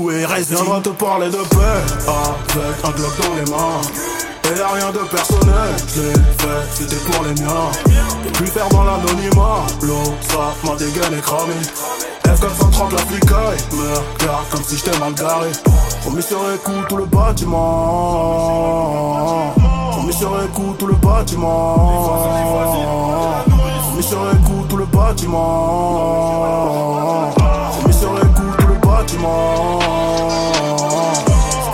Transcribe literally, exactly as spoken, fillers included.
tout est resté. Viendra te parler de paix avec un Glock dans les mains. Et y'a rien de personnel, je l'ai fait, c'était pour les miens. Et plus faire dans l'anonymat, l'eau, ça, ma dégaine est cramée. F quatre cent trente la flicaille, me regarde comme si j'étais mal garé. Promis sur écoute tout le bâtiment. Promis sur écoute tout le bâtiment. Promis sur écoute tout le bâtiment.